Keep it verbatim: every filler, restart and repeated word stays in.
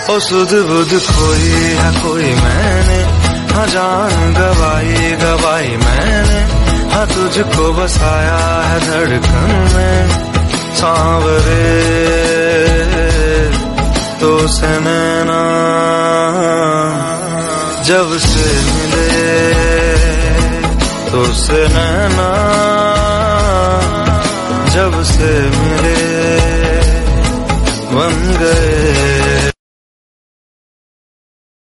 ओ सुध बुध खोई है कोई मैंने, हाँ जान गवाई गवाई मैंने, हाँ तुझको बसाया है धड़कन में। सांवरे तो से नैना जब से मिले, तो से नैना जब से मिले, बन गए